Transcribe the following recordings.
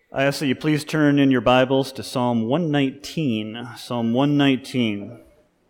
I ask that you please turn in your Bibles to Psalm 119. Psalm 119.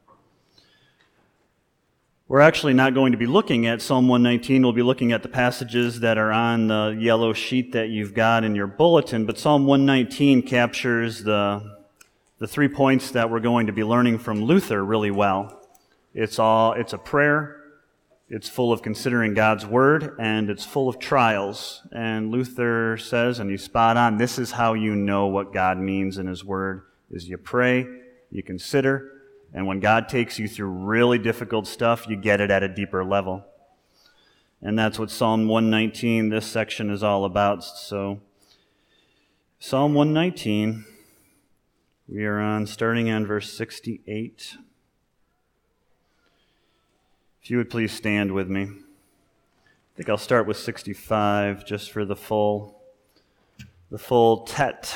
We're actually not going to be looking at Psalm 119. We'll be looking at the passages that are on the yellow sheet that you've got in your bulletin. But Psalm 119 captures the 3 points that we're going to be learning from Luther really well. It's a prayer. It's full of considering God's Word, and it's full of trials. And Luther says, and he's spot on, this is how you know what God means in His Word, is you pray, you consider, and when God takes you through really difficult stuff, you get it at a deeper level. And that's what Psalm 119, this section, is all about. So, Psalm 119, we are starting on verse 68. If you would please stand with me. I think I'll start with 65 just for the full tet.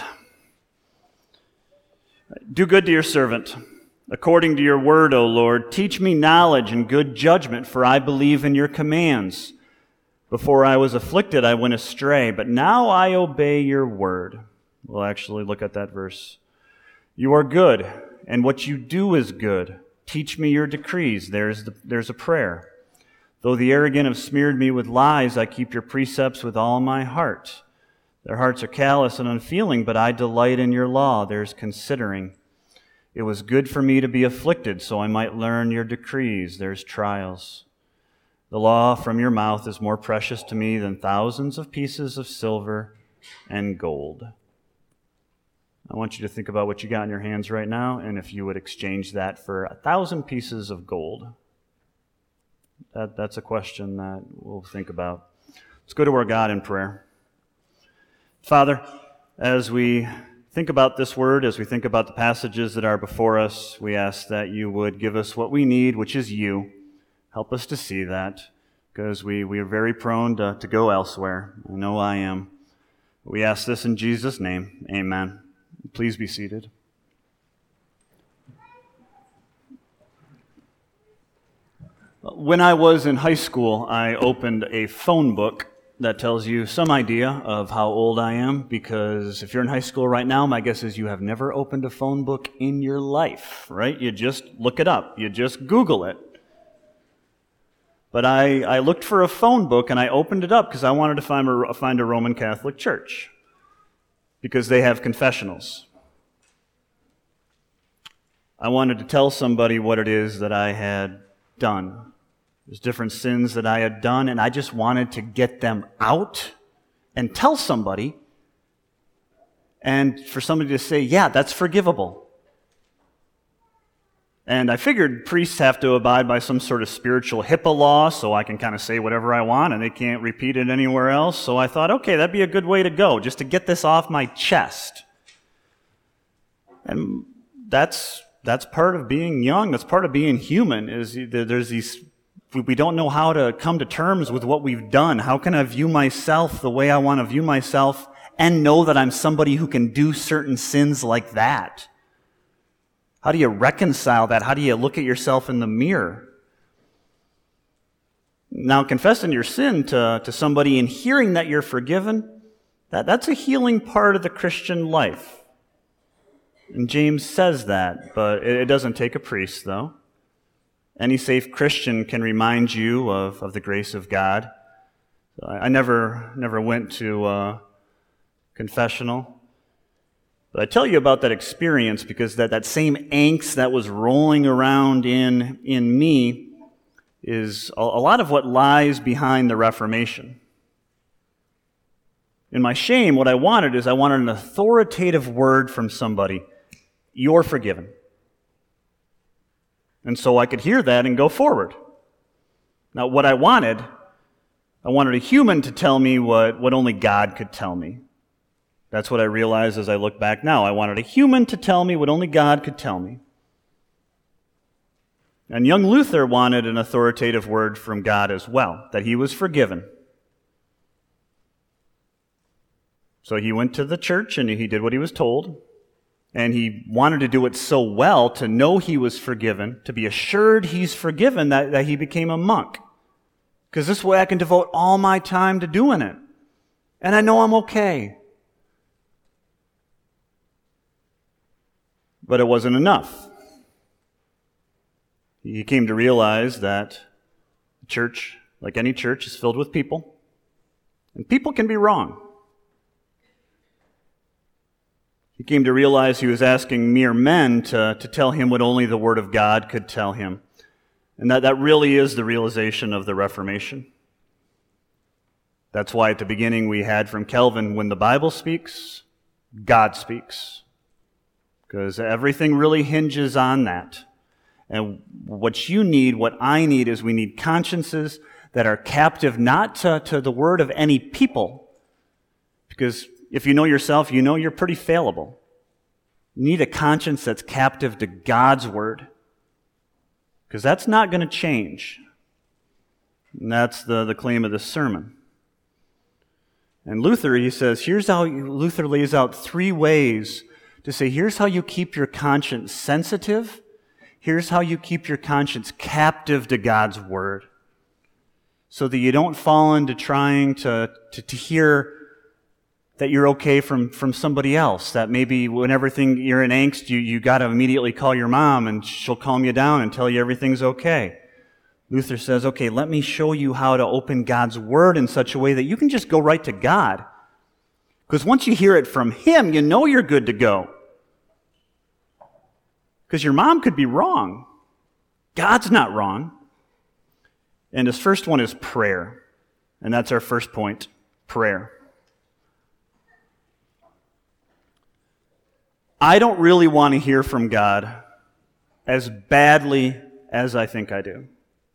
Do good to your servant, according to your word, O Lord. Teach me knowledge and good judgment, for I believe in your commands. Before I was afflicted, I went astray, but now I obey your word. We'll actually look at that verse. You are good, and what you do is good. Teach me your decrees. There's a prayer. Though the arrogant have smeared me with lies, I keep your precepts with all my heart. Their hearts are callous and unfeeling, but I delight in your law. There's considering. It was good for me to be afflicted, so I might learn your decrees. There's trials. The law from your mouth is more precious to me than thousands of pieces of silver and gold. I want you to think about what you got in your hands right now, and if you would exchange that for 1,000 pieces of gold. That's a question that we'll think about. Let's go to our God in prayer. Father, as we think about this word, as we think about the passages that are before us, we ask that you would give us what we need, which is you. Help us to see that, because we are very prone to go elsewhere. I know I am. We ask this in Jesus' name. Amen. Please be seated. When I was in high school, I opened a phone book that tells you some idea of how old I am, because if you're in high school right now, my guess is you have never opened a phone book in your life, right? You just look it up. You just Google it. But I looked for a phone book, and I opened it up because I wanted to find a Roman Catholic church, because they have confessionals. I wanted to tell somebody what it is that I had done. There's different sins that I had done, and I just wanted to get them out and tell somebody, and for somebody to say, yeah, that's forgivable. And I figured priests have to abide by some sort of spiritual HIPAA law, so I can kind of say whatever I want, and they can't repeat it anywhere else. So I thought, okay, that'd be a good way to go, just to get this off my chest. And that's part of being young. That's part of being human, is there's these, we don't know how to come to terms with what we've done. How can I view myself the way I want to view myself and know that I'm somebody who can do certain sins like that? How do you reconcile that? How do you look at yourself in the mirror? Now, confessing your sin to somebody and hearing that you're forgiven, that's a healing part of the Christian life. And James says that, but it doesn't take a priest, though. Any safe Christian can remind you of the grace of God. I never went to confessional. But I tell you about that experience because that same angst that was rolling around in me is a lot of what lies behind the Reformation. In my shame, what I wanted an authoritative word from somebody. You're forgiven. And so I could hear that and go forward. Now, what I wanted a human to tell me what only God could tell me. That's what I realized as I look back now. I wanted a human to tell me what only God could tell me. And young Luther wanted an authoritative word from God as well, that he was forgiven. So he went to the church and he did what he was told. And he wanted to do it so well to know he was forgiven, to be assured he's forgiven, that he became a monk. Because this way I can devote all my time to doing it. And I know I'm okay. But it wasn't enough. He came to realize that the church, like any church, is filled with people, and people can be wrong. He came to realize he was asking mere men to tell him what only the Word of God could tell him. And that really is the realization of the Reformation. That's why at the beginning we had from Calvin, when the Bible speaks, God speaks. Because everything really hinges on that. And what you need, what I need, is we need consciences that are captive not to the word of any people. Because if you know yourself, you know you're pretty fallible. You need a conscience that's captive to God's word. Because that's not going to change. And that's the claim of this sermon. And Luther, he says, Luther lays out 3 ways to say, here's how you keep your conscience sensitive. Here's how you keep your conscience captive to God's word. So that you don't fall into trying to hear that you're okay from somebody else. That maybe when you're in angst, you got to immediately call your mom and she'll calm you down and tell you everything's okay. Luther says, okay, let me show you how to open God's word in such a way that you can just go right to God. Because once you hear it from Him, you know you're good to go. Because your mom could be wrong. God's not wrong. And his first one is prayer. And that's our first point, prayer. I don't really want to hear from God as badly as I think I do.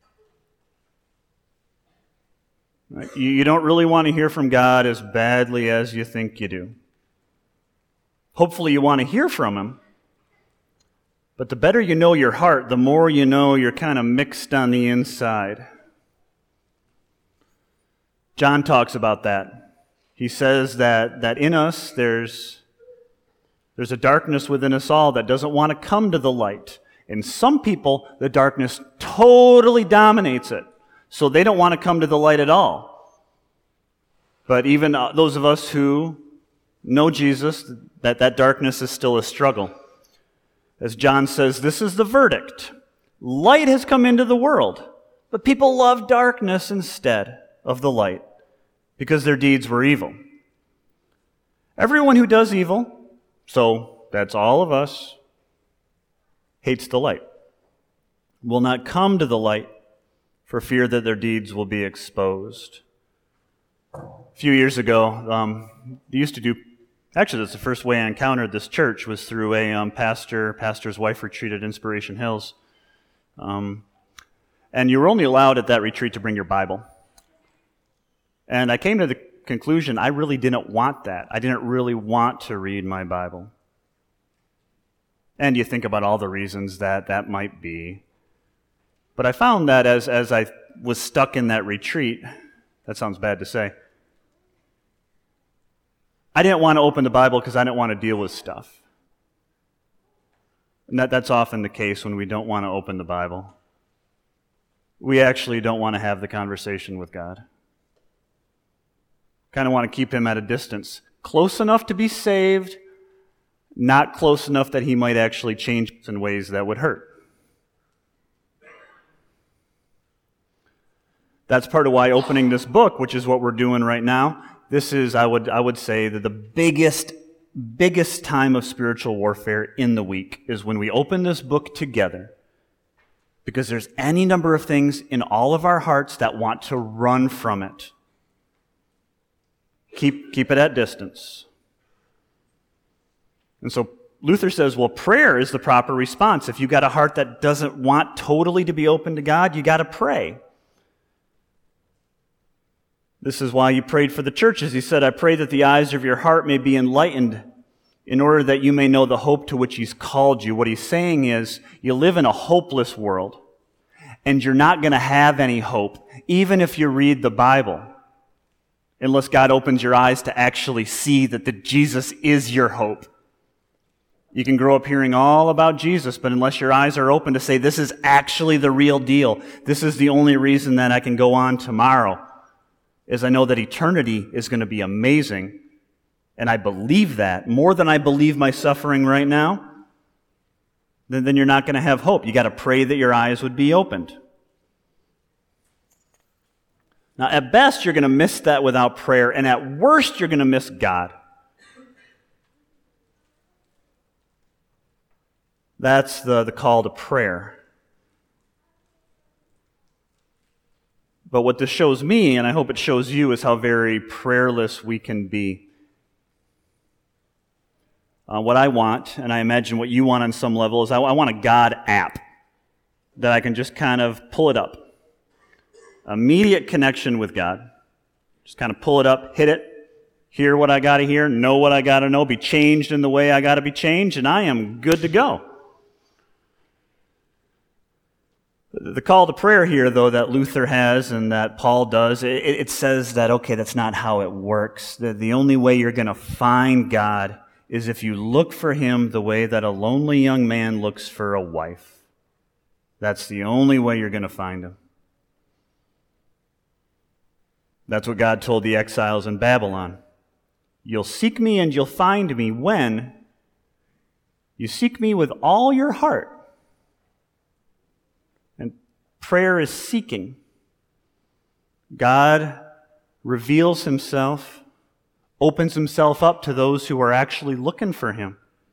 Right? You don't really want to hear from God as badly as you think you do. Hopefully you want to hear from Him. But the better you know your heart, the more you know you're kind of mixed on the inside. John talks about that. He says that in us there's a darkness within us all that doesn't want to come to the light. In some people, the darkness totally dominates it. So they don't want to come to the light at all. But even those of us who know Jesus, that darkness is still a struggle. As John says, this is the verdict. Light has come into the world, but people love darkness instead of the light because their deeds were evil. Everyone who does evil, so that's all of us, hates the light, will not come to the light for fear that their deeds will be exposed. A few years ago, they used to do, actually that's the first way I encountered this church, was through a pastor's wife retreat at Inspiration Hills. And you were only allowed at that retreat to bring your Bible. And I came to the conclusion I really didn't want that. I didn't really want to read my Bible. And you think about all the reasons that might be. But I found that as I was stuck in that retreat, that sounds bad to say, I didn't want to open the Bible because I didn't want to deal with stuff. And that's often the case when we don't want to open the Bible. We actually don't want to have the conversation with God. Kind of want to keep Him at a distance. Close enough to be saved, not close enough that He might actually change us in ways that would hurt. That's part of why opening this book, which is what we're doing right now, this is, I would say, that the biggest time of spiritual warfare in the week is when we open this book together. Because there's any number of things in all of our hearts that want to run from it. Keep it at distance. And so Luther says, well, prayer is the proper response. If you've got a heart that doesn't want totally to be open to God, you got to pray. This is why you prayed for the churches. He said, I pray that the eyes of your heart may be enlightened in order that you may know the hope to which He's called you. What he's saying is, you live in a hopeless world, and you're not going to have any hope, even if you read the Bible, unless God opens your eyes to actually see that Jesus is your hope. You can grow up hearing all about Jesus, but unless your eyes are open to say, this is actually the real deal, this is the only reason that I can go on tomorrow, is I know that eternity is going to be amazing, and I believe that more than I believe my suffering right now, then you're not going to have hope. You got to pray that your eyes would be opened. Now, at best, you're going to miss that without prayer, and at worst, you're going to miss God. That's the call to prayer. But what this shows me, and I hope it shows you, is how very prayerless we can be. What I want, and I imagine what you want on some level, is I want a God app that I can just kind of pull it up. Immediate connection with God. Just kind of pull it up, hit it, hear what I got to hear, know what I got to know, be changed in the way I got to be changed, and I am good to go. The call to prayer here, though, that Luther has and that Paul does, it says that, okay, that's not how it works. The only way you're going to find God is if you look for Him the way that a lonely young man looks for a wife. That's the only way you're going to find Him. That's what God told the exiles in Babylon. You'll seek me and you'll find me when you seek me with all your heart. And prayer is seeking. God reveals Himself, opens Himself up to those who are actually looking for Him.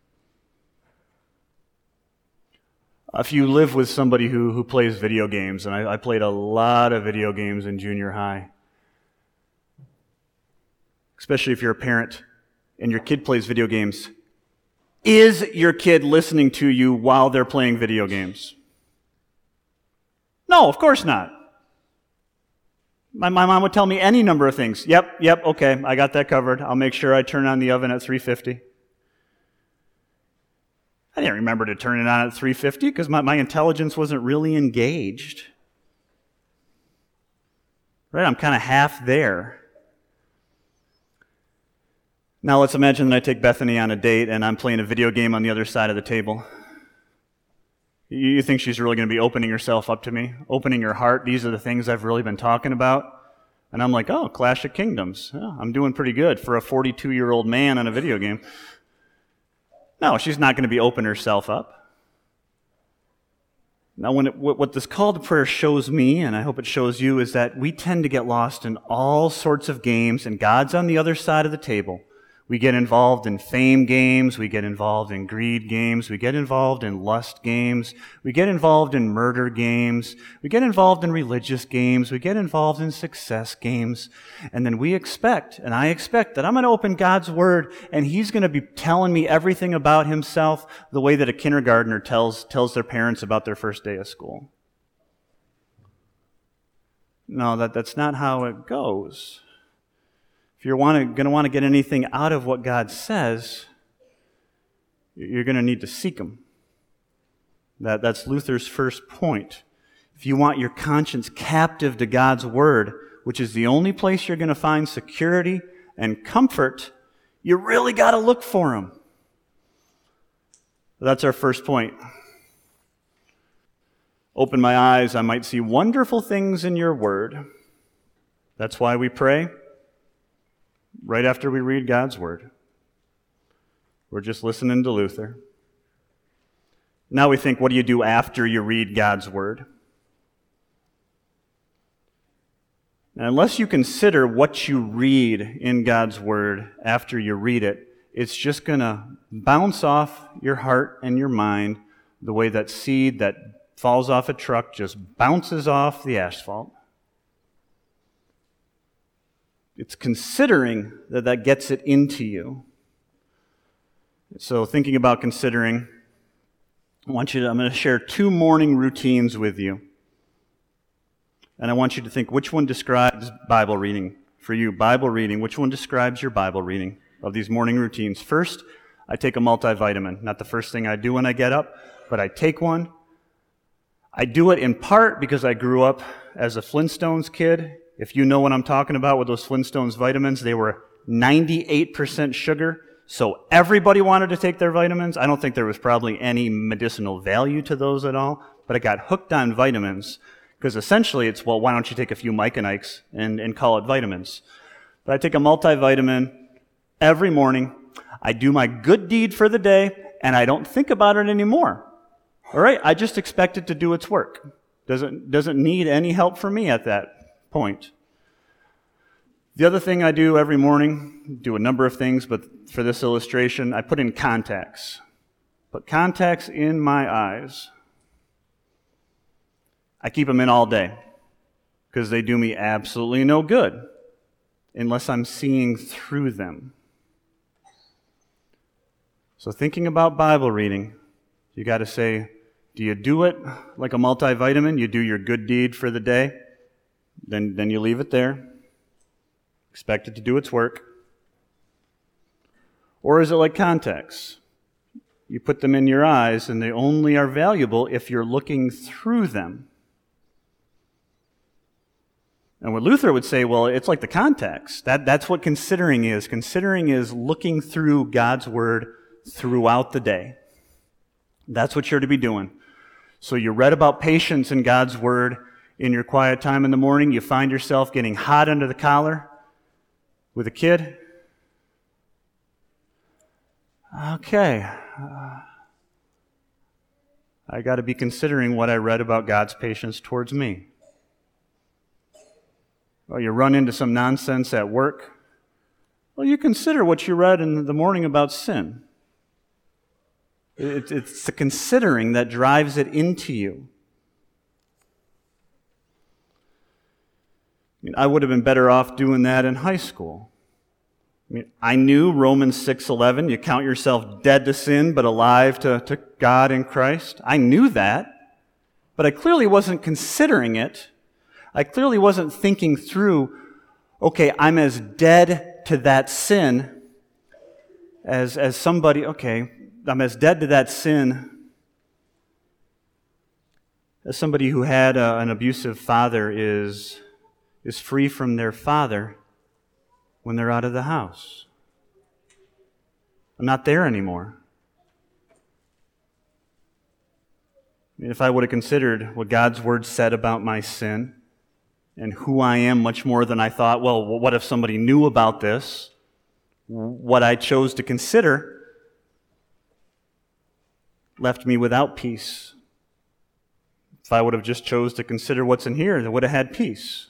If you live with somebody who plays video games, and I played a lot of video games in junior high, especially if you're a parent and your kid plays video games, is your kid listening to you while they're playing video games? No, of course not. My mom would tell me any number of things. Yep, okay, I got that covered. I'll make sure I turn on the oven at 350. I didn't remember to turn it on at 350 because my intelligence wasn't really engaged. Right, I'm kind of half there. Now let's imagine that I take Bethany on a date and I'm playing a video game on the other side of the table. You think she's really going to be opening herself up to me? Opening her heart? These are the things I've really been talking about? And I'm like, oh, Clash of Kingdoms. Yeah, I'm doing pretty good for a 42-year-old man on a video game. No, she's not going to be opening herself up. Now, what this call to prayer shows me, and I hope it shows you, is that we tend to get lost in all sorts of games, and God's on the other side of the table. We get involved in fame games, we get involved in greed games, we get involved in lust games, we get involved in murder games, we get involved in religious games, we get involved in success games, and then we expect, and I expect, that I'm going to open God's Word and He's going to be telling me everything about Himself the way that a kindergartner tells their parents about their first day of school. No, that's not how it goes. If you're going to want to get anything out of what God says, you're going to need to seek Him. That's Luther's first point. If you want your conscience captive to God's Word, which is the only place you're going to find security and comfort, you really got to look for Him. That's our first point. Open my eyes, I might see wonderful things in your Word. That's why we pray. Right after we read God's Word. We're just listening to Luther. Now we think, what do you do after you read God's Word? Now, unless you consider what you read in God's Word after you read it, it's just going to bounce off your heart and your mind the way that seed that falls off a truck just bounces off the asphalt. It's considering that gets it into you. So thinking about considering, I'm going to share 2 morning routines with you. And I want you to think, which one describes Bible reading for you? Bible reading, which one describes your Bible reading of these morning routines? First, I take a multivitamin. Not the first thing I do when I get up, but I take one. I do it in part because I grew up as a Flintstones kid. If you know what I'm talking about with those Flintstones vitamins, they were 98% sugar, so everybody wanted to take their vitamins. I don't think there was probably any medicinal value to those at all, but I got hooked on vitamins because essentially it's, well, why don't you take a few Mike and Ikes and call it vitamins? But I take a multivitamin every morning. I do my good deed for the day, and I don't think about it anymore. All right, I just expect it to do its work. Doesn't need any help from me at that point. The other thing I do every morning, do a number of things, but for this illustration, I put in contacts. Put contacts in my eyes. I keep them in all day because they do me absolutely no good unless I'm seeing through them. So thinking about Bible reading, you got to say, do you do it like a multivitamin? You do your good deed for the day, then you leave it there. Expect it to do its work. Or is it like contacts? You put them in your eyes and they only are valuable if you're looking through them. And what Luther would say, well, it's like the contacts. That's what considering is. Considering is looking through God's Word throughout the day. That's what you're to be doing. So you read about patience in God's Word in your quiet time in the morning. You find yourself getting hot under the collar with a kid. Okay. I got to be considering what I read about God's patience towards me. Well, you run into some nonsense at work. Well, you consider what you read in the morning about sin. It's the considering that drives it into you. I would have been better off doing that in high school. I knew Romans 6:11, you count yourself dead to sin, but alive to God in Christ. I knew that, but I clearly wasn't considering it. I clearly wasn't thinking through, okay, I'm as dead to that sin as somebody, okay, I'm as dead to that sin as somebody who had an abusive father is free from their father when they're out of the house. I'm not there anymore. If I would have considered what God's Word said about my sin and who I am much more than I thought, well, what if somebody knew about this? What I chose to consider left me without peace. If I would have just chose to consider what's in here, I would have had peace.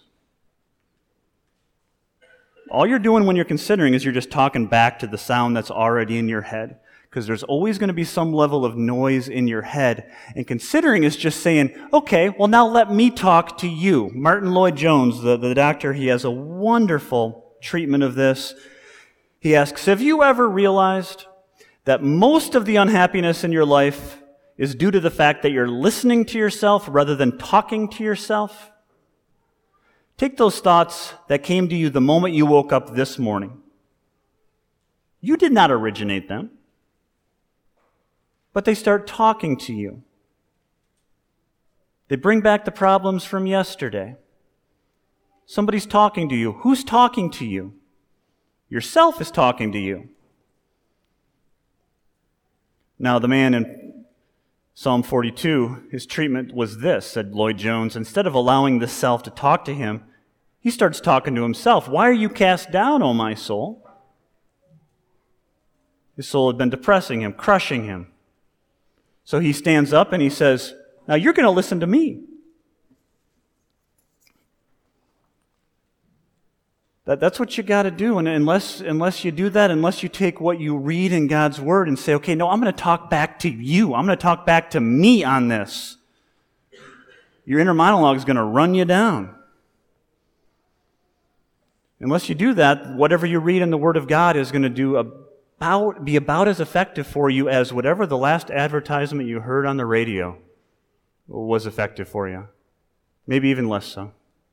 All you're doing when you're considering is you're just talking back to the sound that's already in your head, because there's always going to be some level of noise in your head. And considering is just saying, okay, well now let me talk to you. Martin Lloyd-Jones, the doctor, he has a wonderful treatment of this. He asks, have you ever realized that most of the unhappiness in your life is due to the fact that you're listening to yourself rather than talking to yourself? Take those thoughts that came to you the moment you woke up this morning. You did not originate them, but they start talking to you. They bring back the problems from yesterday. Somebody's talking to you. Who's talking to you? Yourself is talking to you. Now, the man in Psalm 42, his treatment was this, said Lloyd-Jones. Instead of allowing the self to talk to him, he starts talking to himself. Why are you cast down, O my soul? His soul had been depressing him, crushing him. So he stands up and he says, now you're going to listen to me. That's what you got to do. And unless you do that, unless you take what you read in God's Word and say, okay, no, I'm going to talk back to you. I'm going to talk back to me on this. Your inner monologue is going to run you down. Unless you do that, whatever you read in the Word of God is going to be about as effective for you as whatever the last advertisement you heard on the radio was effective for you. Maybe even less so.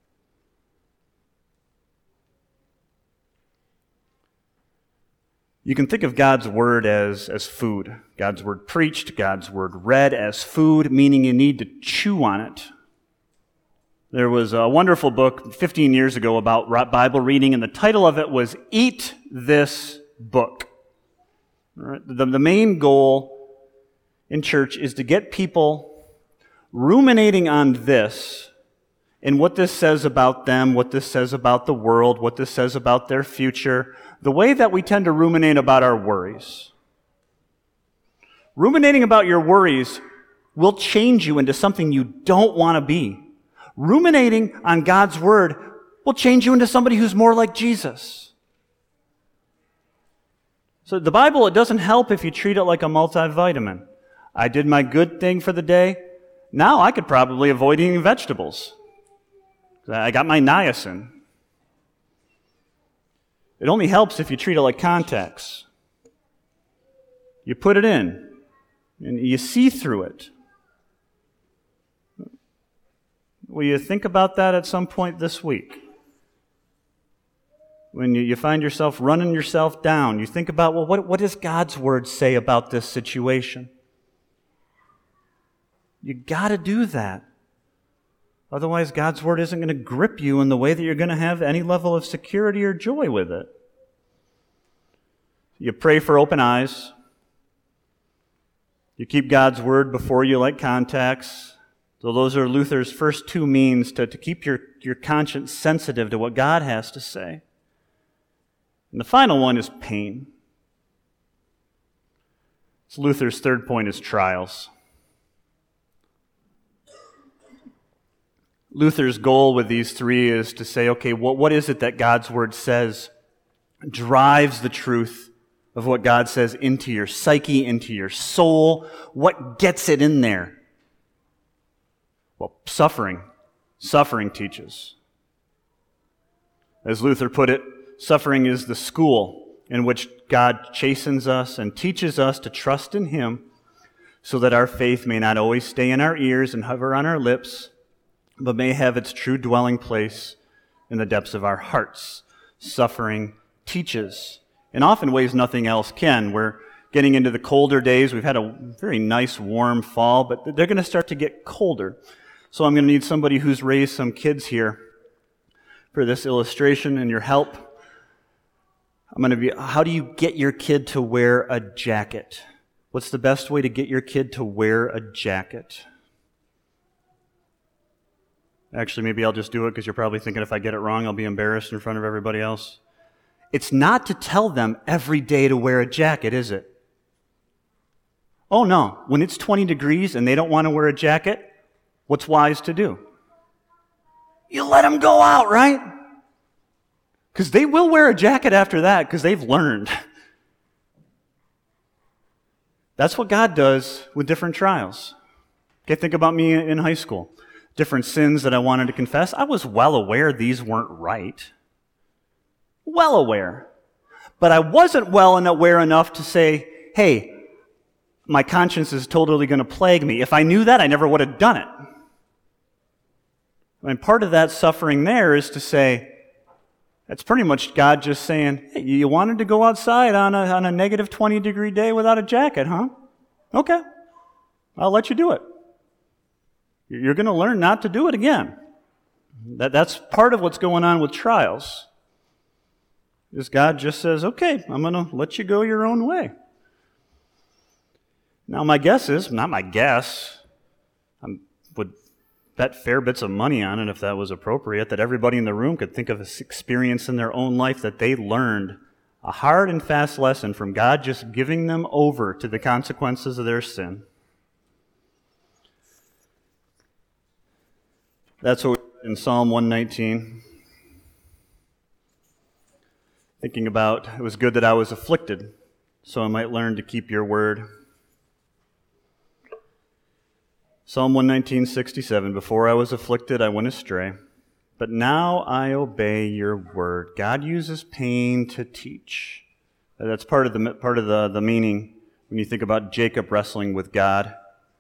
You can think of God's Word as food. God's Word preached, God's Word read as food, meaning you need to chew on it. There was a wonderful book 15 years ago about Bible reading, and the title of it was Eat This Book. All right? The main goal in church is to get people ruminating on this and what this says about them, what this says about the world, what this says about their future, the way that we tend to ruminate about our worries. Ruminating about your worries will change you into something you don't want to be. Ruminating on God's word will change you into somebody who's more like Jesus. So the Bible, it doesn't help if you treat it like a multivitamin. I did my good thing for the day. Now I could probably avoid eating vegetables. I got my niacin. It only helps if you treat it like contacts. You put it in, and you see through it. Will you think about that at some point this week? When you find yourself running yourself down, you think about, well, what does God's word say about this situation? You got to do that. Otherwise, God's word isn't going to grip you in the way that you're going to have any level of security or joy with it. You pray for open eyes. You keep God's word before you like contacts. So those are Luther's first two means to keep your conscience sensitive to what God has to say. And the final one is pain. So Luther's third point is trials. Luther's goal with these three is to say, okay, what is it that God's word says drives the truth of what God says into your psyche, into your soul? What gets it in there? Well, suffering. Suffering teaches. As Luther put it, suffering is the school in which God chastens us and teaches us to trust in Him so that our faith may not always stay in our ears and hover on our lips, but may have its true dwelling place in the depths of our hearts. Suffering teaches in often ways nothing else can. We're getting into the colder days. We've had a very nice warm fall, but they're going to start to get colder. So I'm going to need somebody who's raised some kids here for this illustration and your help. How do you get your kid to wear a jacket? What's the best way to get your kid to wear a jacket? Actually, maybe I'll just do it because you're probably thinking if I get it wrong, I'll be embarrassed in front of everybody else. It's not to tell them every day to wear a jacket, is it? Oh no, when it's 20 degrees and they don't want to wear a jacket, what's wise to do? You let them go out, right? Because they will wear a jacket after that because they've learned. That's what God does with different trials. Okay, think about me in high school. Different sins that I wanted to confess. I was well aware these weren't right. Well aware. But I wasn't well aware enough to say, hey, my conscience is totally going to plague me. If I knew that, I never would have done it. And part of that suffering there is to say, that's pretty much God just saying, hey, you wanted to go outside on a negative 20 degree day without a jacket, huh? Okay. I'll let you do it. You're going to learn not to do it again. That's part of what's going on with trials. Is God just says, okay, I'm going to let you go your own way. Now my guess is, not my guess, I would bet fair bits of money on it if that was appropriate, that everybody in the room could think of an experience in their own life that they learned a hard and fast lesson from God just giving them over to the consequences of their sin. That's what we read in Psalm 119. Thinking about, it was good that I was afflicted, so I might learn to keep your word. Psalm 119:67, before I was afflicted, I went astray, but now I obey your word. God uses pain to teach. That's part of the meaning when you think about Jacob wrestling with God.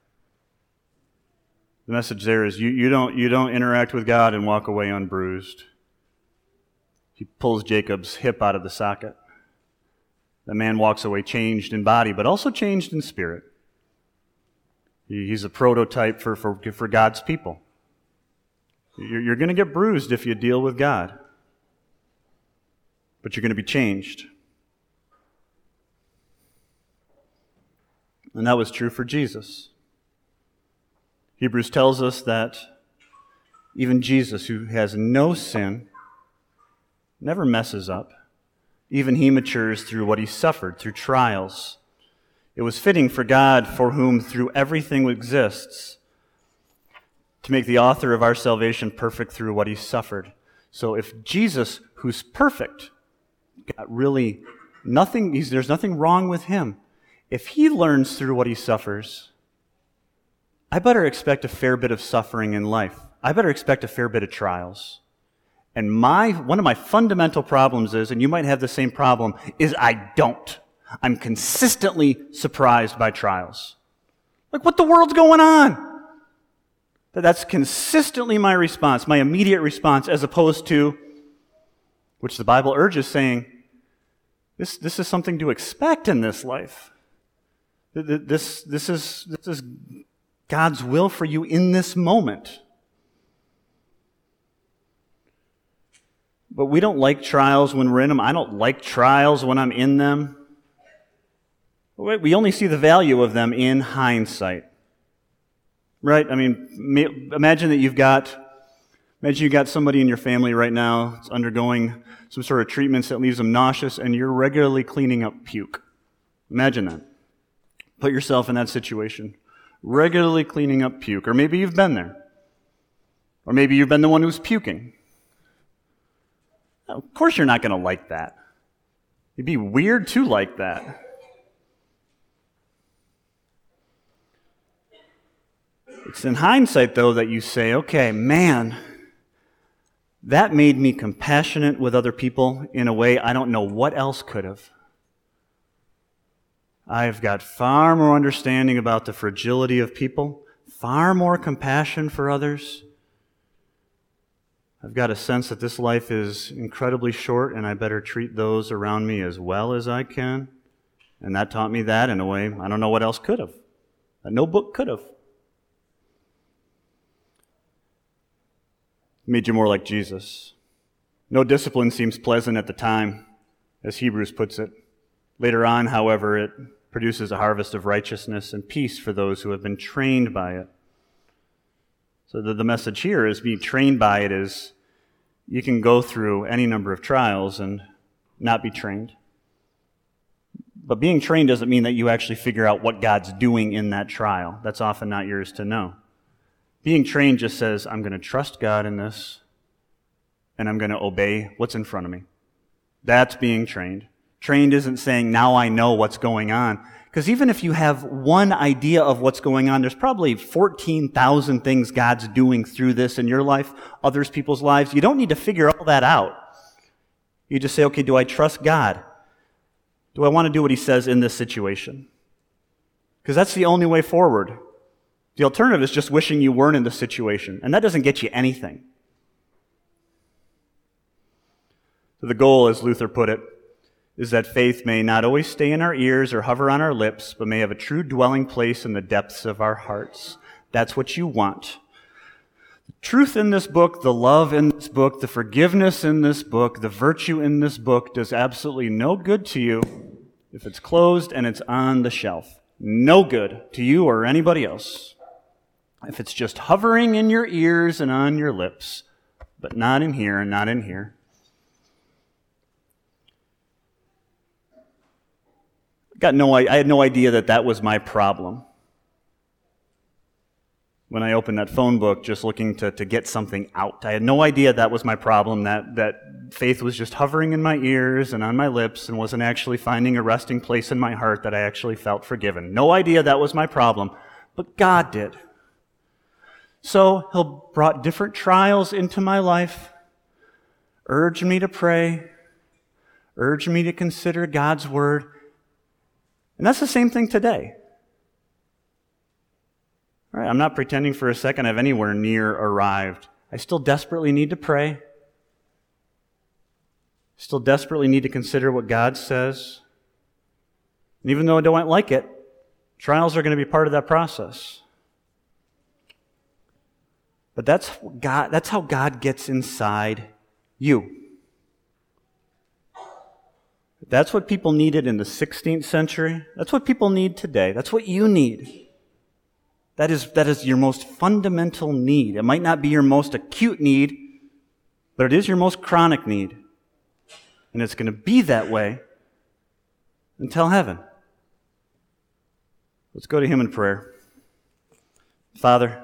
The message there is you don't interact with God and walk away unbruised. He pulls Jacob's hip out of the socket. The man walks away changed in body, but also changed in spirit. He's a prototype for God's people. You're going to get bruised if you deal with God, but you're going to be changed. And that was true for Jesus. Hebrews tells us that even Jesus, who has no sin, never messes up. Even he matures through what he suffered, through trials. It was fitting for God, for whom through everything exists, to make the author of our salvation perfect through what he suffered. So if Jesus, who's perfect, got really nothing, there's nothing wrong with him. If he learns through what he suffers, I better expect a fair bit of suffering in life. I better expect a fair bit of trials. And one of my fundamental problems is, and you might have the same problem, is I don't. I'm consistently surprised by trials. Like, what the world's going on? That's consistently my response, my immediate response, as opposed to, which the Bible urges, saying, this is something to expect in this life. This is God's will for you in this moment. But we don't like trials when we're in them. I don't like trials when I'm in them. We only see the value of them in hindsight. Right? I mean, imagine you've got somebody in your family right now that's undergoing some sort of treatments that leaves them nauseous, and you're regularly cleaning up puke. Imagine that. Put yourself in that situation. Regularly cleaning up puke. Or maybe you've been there. Or maybe you've been the one who's puking. Of course you're not going to like that. It'd be weird to like that. It's in hindsight, though, that you say, okay, man, that made me compassionate with other people in a way I don't know what else could have. I've got far more understanding about the fragility of people, far more compassion for others. I've got a sense that this life is incredibly short and I better treat those around me as well as I can. And that taught me that in a way I don't know what else could have. That no book could have. Made you more like Jesus. No discipline seems pleasant at the time, as Hebrews puts it. Later on, however, it produces a harvest of righteousness and peace for those who have been trained by it. So the message here is being trained by it is you can go through any number of trials and not be trained. But being trained doesn't mean that you actually figure out what God's doing in that trial. That's often not yours to know. Being trained just says, I'm going to trust God in this, and I'm going to obey what's in front of me. That's being trained. Trained isn't saying, now I know what's going on. Because even if you have one idea of what's going on, there's probably 14,000 things God's doing through this in your life, others people's lives. You don't need to figure all that out. You just say, okay, do I trust God? Do I want to do what he says in this situation? Because that's the only way forward. The alternative is just wishing you weren't in the situation, and that doesn't get you anything. So the goal, as Luther put it, is that faith may not always stay in our ears or hover on our lips, but may have a true dwelling place in the depths of our hearts. That's what you want. The truth in this book, the love in this book, the forgiveness in this book, the virtue in this book does absolutely no good to you if it's closed and it's on the shelf. No good to you or anybody else. If it's just hovering in your ears and on your lips, but not in here and not in here. I had no idea that was my problem. When I opened that phone book just looking to get something out. I had no idea that was my problem, that faith was just hovering in my ears and on my lips and wasn't actually finding a resting place in my heart that I actually felt forgiven. No idea that was my problem, but God did. So he'll brought different trials into my life, urged me to pray, urged me to consider God's word. And that's the same thing today. All right, I'm not pretending for a second I've anywhere near arrived. I still desperately need to pray. Still desperately need to consider what God says. And even though I don't like it, trials are going to be part of that process. But that's how God gets inside you. That's what people needed in the 16th century. That's what people need today. That's what you need. That is your most fundamental need. It might not be your most acute need, but it is your most chronic need. And it's going to be that way until heaven. Let's go to him in prayer. Father,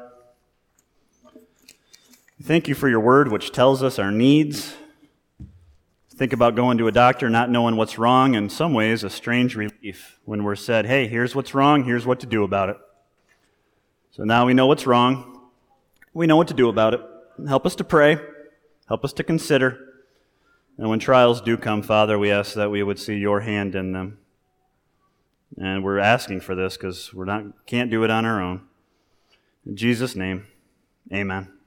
thank you for your word, which tells us our needs. Think about going to a doctor, not knowing what's wrong, in some ways a strange relief when we're said, hey, here's what's wrong, here's what to do about it. So now we know what's wrong. We know what to do about it. Help us to pray. Help us to consider. And when trials do come, Father, we ask that we would see your hand in them. And we're asking for this because can't do it on our own. In Jesus' name, amen.